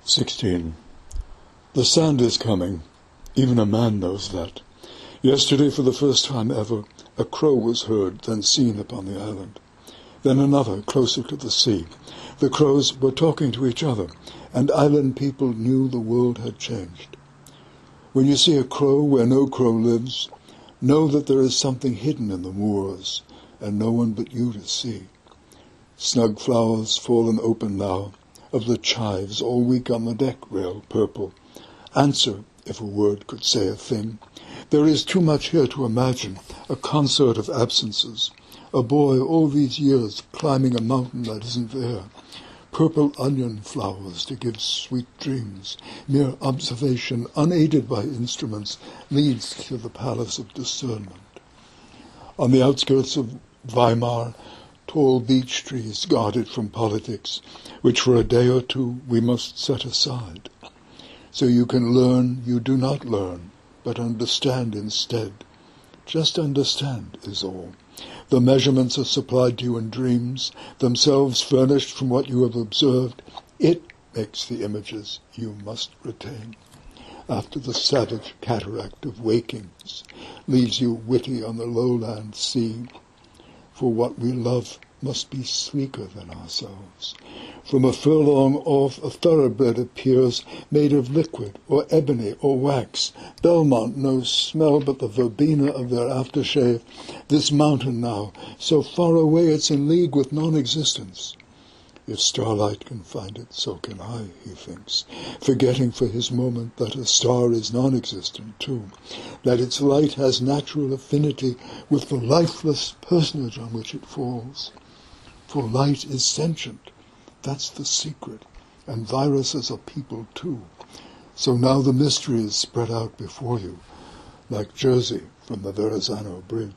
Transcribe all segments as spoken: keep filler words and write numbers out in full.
sixteen. The sand is coming. Even a man knows that. Yesterday, for the first time ever, a crow was heard, then seen upon the island. Then another, closer to the sea. The crows were talking to each other, and island people knew the world had changed. When you see a crow where no crow lives, know that there is something hidden in the moors, and no one but you to see. Snug flowers fallen open now, of the chives all week on the deck rail purple. Answer, if a word could say a thing. There is too much here to imagine, a concert of absences. A boy all these years climbing a mountain that isn't there. Purple onion flowers to give sweet dreams. Mere observation, unaided by instruments, leads to the palace of discernment. On the outskirts of Weimar, tall beech trees guarded from politics, which for a day or two we must set aside. So you can learn you do not learn, but understand instead. Just understand is all. The measurements are supplied to you in dreams, themselves furnished from what you have observed. It makes the images you must retain. After the savage cataract of wakings leaves you witty on the lowland sea, for what we love must be sleeker than ourselves. From a furlong off a thoroughbred appears, made of liquid, or ebony, or wax. Belmont knows smell but the verbena of their aftershave. This mountain now, so far away it's in league with non-existence. If starlight can find it, so can I, he thinks, forgetting for his moment that a star is non-existent too, that its light has natural affinity with the lifeless personage on which it falls. For light is sentient, that's the secret, and viruses are people too. So now the mystery is spread out before you, like Jersey from the Verrazano Bridge.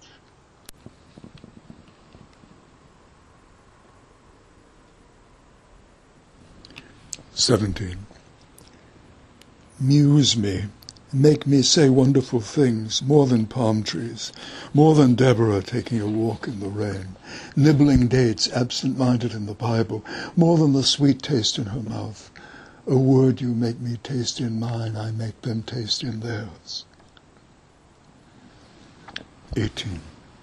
seventeen. Muse me, make me say wonderful things, more than palm trees, more than Deborah taking a walk in the rain, nibbling dates absent-minded in the Bible, more than the sweet taste in her mouth. A word you make me taste in mine, I make them taste in theirs. eighteen.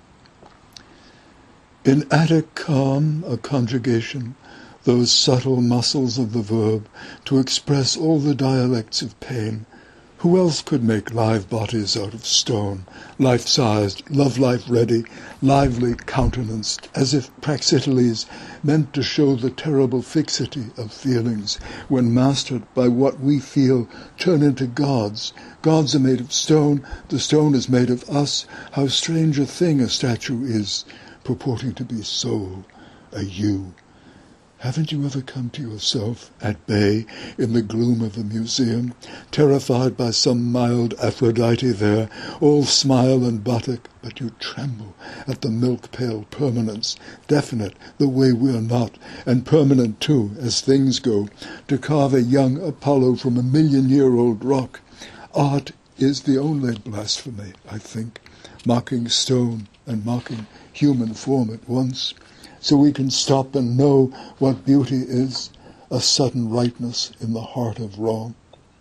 In Attic calm, a conjugation, those subtle muscles of the verb, to express all the dialects of pain. Who else could make live bodies out of stone, life-sized, love-life ready, lively countenanced, as if Praxiteles meant to show the terrible fixity of feelings, when mastered by what we feel, turn into gods. Gods are made of stone, the stone is made of us. How strange a thing a statue is, purporting to be soul, a you. Haven't you ever come to yourself, at bay, in the gloom of the museum, terrified by some mild Aphrodite there, all smile and buttock, but you tremble at the milk-pale permanence, definite, the way we're not, and permanent too, as things go, to carve a young Apollo from a million-year-old rock? Art is the only blasphemy, I think, mocking stone and mocking human form at once. So we can stop and know what beauty is, a sudden rightness in the heart of wrong.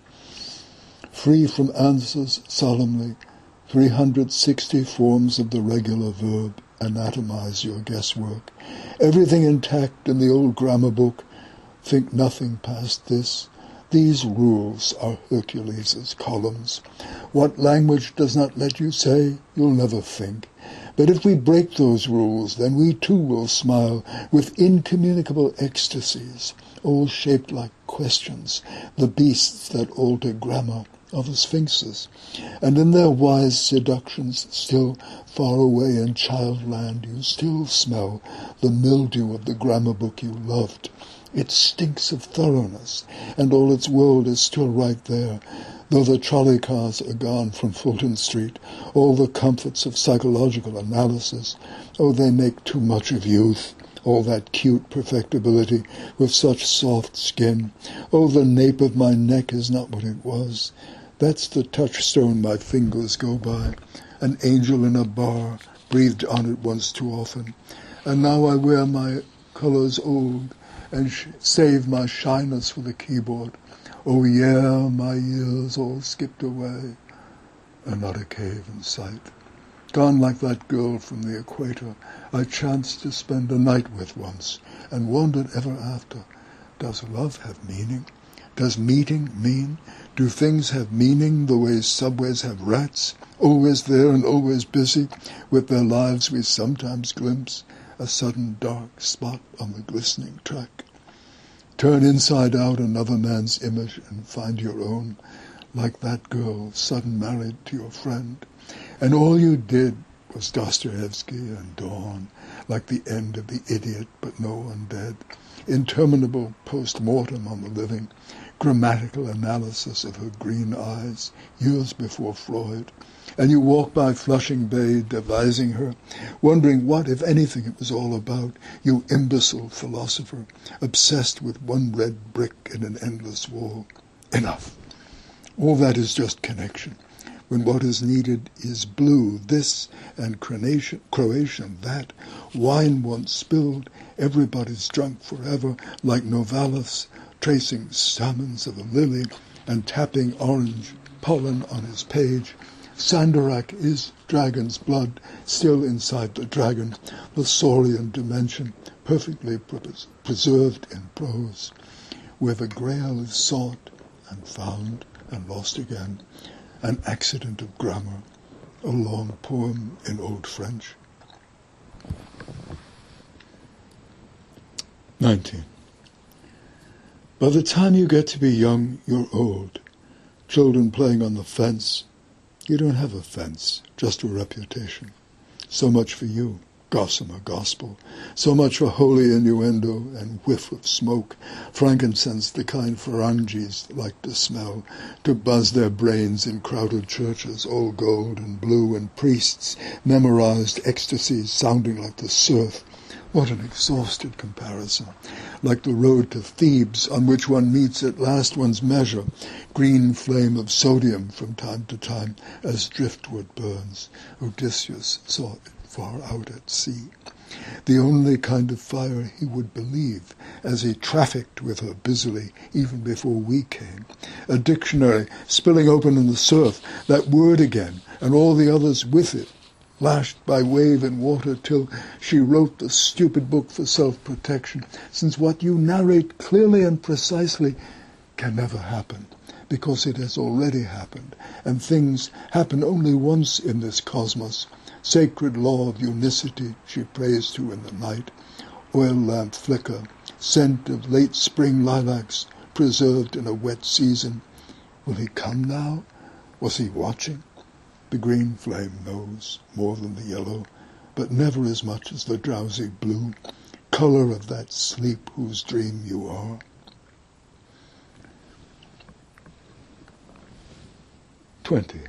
Free from answers solemnly, three hundred sixty forms of the regular verb anatomize your guesswork. Everything intact in the old grammar book, think nothing past this. These rules are Hercules' columns. What language does not let you say, you'll never think. But if we break those rules, then we too will smile with incommunicable ecstasies, all shaped like questions, the beasts that alter grammar are the sphinxes. And in their wise seductions, still far away in childland, you still smell the mildew of the grammar book you loved. It stinks of thoroughness, and all its world is still right there. Though the trolley cars are gone from Fulton Street, all the comforts of psychological analysis, oh, they make too much of youth, all that cute perfectibility with such soft skin. Oh, the nape of my neck is not what it was. That's the touchstone my fingers go by. An angel in a bar, breathed on it once too often. And now I wear my colors old, and sh- save my shyness with a keyboard. Oh yeah, my years all skipped away, and not a cave in sight. Gone like that girl from the equator I chanced to spend a night with once, and wondered ever after, does love have meaning? Does meeting mean? Do things have meaning the way subways have rats, always there and always busy, with their lives we sometimes glimpse, a sudden dark spot on the glistening track? Turn inside out another man's image and find your own, like that girl, sudden married to your friend. And all you did was Dostoevsky and dawn, like the end of The Idiot, but no one dead. Interminable post-mortem on the living, grammatical analysis of her green eyes, years before Freud. And you walk by Flushing Bay, devising her, wondering what, if anything, it was all about, you imbecile philosopher, obsessed with one red brick in an endless wall. Enough. All that is just connection, when what is needed is blue, this, and Croatian, that. Wine once spilled, everybody's drunk forever, like Novalis, tracing stamens of a lily and tapping orange pollen on his page. Sandarak is dragon's blood, still inside the dragon, the saurian dimension, perfectly preserved in prose, where the grail is sought and found and lost again, an accident of grammar, a long poem in Old French. nineteen. By the time you get to be young, you're old. Children playing on the fence. You don't have a fence, just a reputation. So much for you, gossamer gospel. So much for holy innuendo and whiff of smoke. Frankincense, the kind Ferengis like to smell, to buzz their brains in crowded churches, all gold and blue, and priests memorized ecstasies sounding like the surf. What an exhausted comparison. Like the road to Thebes, on which one meets at last one's measure, green flame of sodium from time to time as driftwood burns. Odysseus saw it far out at sea. The only kind of fire he would believe, as he trafficked with her busily even before we came. A dictionary spilling open in the surf, that word again, and all the others with it, lashed by wave and water till she wrote the stupid book for self-protection, since what you narrate clearly and precisely can never happen, because it has already happened, and things happen only once in this cosmos. Sacred law of unicity she prays to in the night, oil lamp flicker, scent of late spring lilacs preserved in a wet season. Will he come now? Was he watching? The green flame knows more than the yellow, but never as much as the drowsy blue, colour of that sleep whose dream you are. Twenty.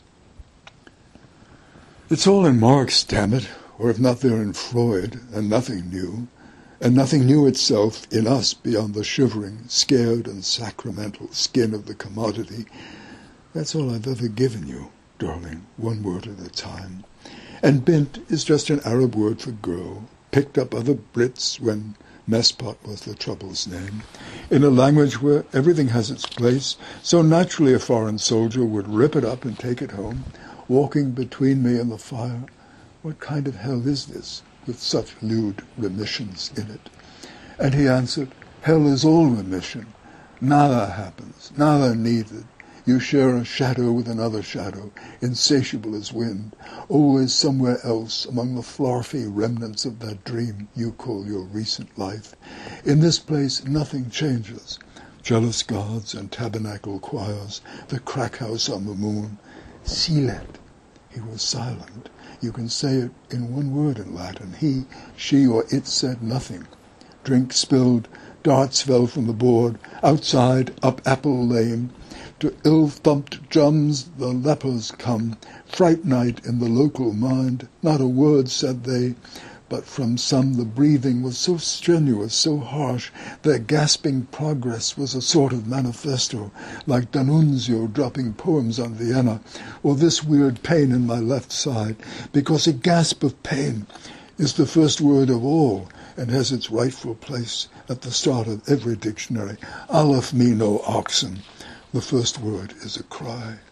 It's all in Marx, damn it, or if not there in Freud, and nothing new, and nothing new itself in us beyond the shivering, scared and sacramental skin of the commodity. That's all I've ever given you, darling, one word at a time. And bint is just an Arab word for girl, picked up other Brits when Mespot was the trouble's name, in a language where everything has its place, so naturally a foreign soldier would rip it up and take it home, walking between me and the fire. What kind of hell is this, with such lewd remissions in it? And he answered, hell is all remission. Nada happens, nada needed. You share a shadow with another shadow, insatiable as wind, always somewhere else among the flarfy remnants of that dream you call your recent life. In this place nothing changes. Jealous gods and tabernacle choirs, the crack house on the moon. Silet. He was silent. You can say it in one word in Latin. He, she, or it said nothing. Drink spilled, darts fell from the board, outside, up Apple Lane. To ill-thumped drums the lepers come, fright night in the local mind. Not a word said they, but from some the breathing was so strenuous, so harsh, their gasping progress was a sort of manifesto, like D'Annunzio dropping poems on Vienna, or this weird pain in my left side, because a gasp of pain is the first word of all, and has its rightful place at the start of every dictionary. Aleph me no oxen. The first word is a cry.